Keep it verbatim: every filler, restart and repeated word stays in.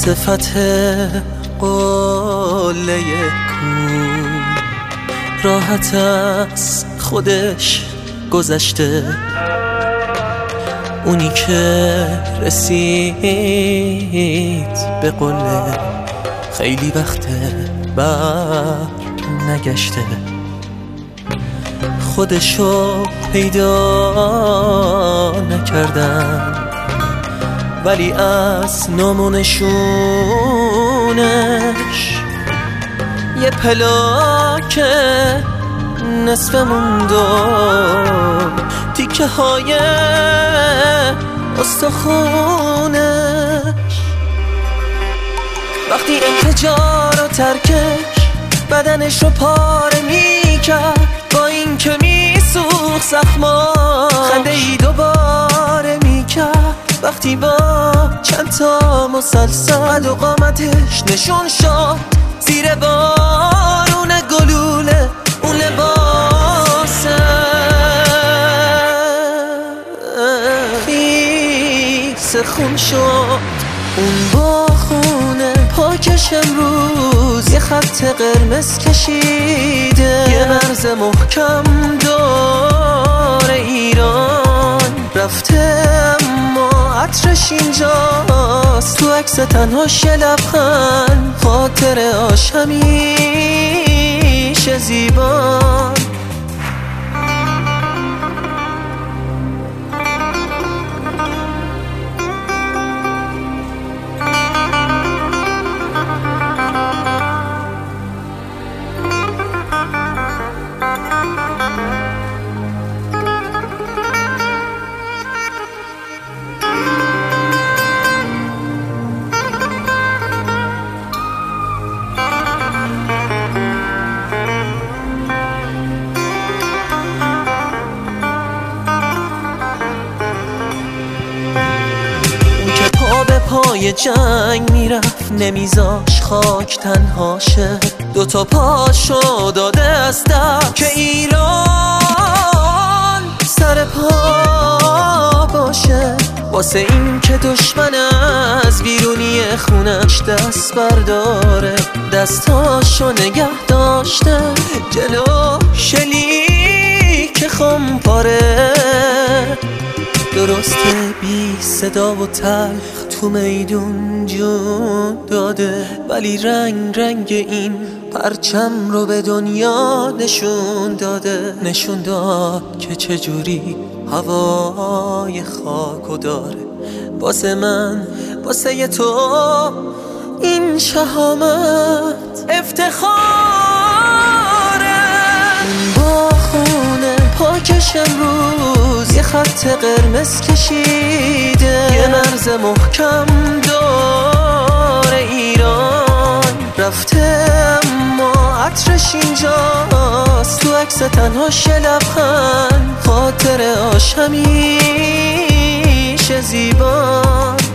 صفت قله کو راحت از خودش گذشته، اونی که رسید به قله خیلی وقته بر نگشته، خودشو پیدا نکردن ولی از نامونشونش یه پلاک نصف مونده، تیکه های استخونش. وقتی انفجار و ترکش بدنش رو پاره میکرد، با این که میسوخ زخما خنده ای دوباره میکرد. وقتی با چند تا مسلسل و قامتش نشون شد زیر بارون گلوله اون لباسه خیس خون شد. اون با خونه پاکش امروز یه خط قرمز کشیده، یه مرز محکم دور ایران رفته اما عطرش اینجاست. تو عکس تنهاش یه لبخند، خاطر آش همیشه زیبان. پای جنگ میرفت نمیذاش خاک تنهاشه، دوتا پاشو داده از دست که ایران سر پا باشه. واسه این که دشمن از بیرونی خونش دست برداره، دستاشو نگه داشته جلو شلیک خمپاره. درسته بی صدا و تلخ تو میدون جون داده، ولی رنگ رنگ این پرچم رو به دنیا نشون داده. نشون داد که چجوری هوای خاکو داره. واسه من واسه تو این شهامت افتخاره. با خونه پاکش امروز یه خط قرمز کشیده، یه مرز محکم دور ایران رفته اما عطرش اینجاست. تو عکس تنهاش یه لبخند، خاطر آش همیشه زیبان.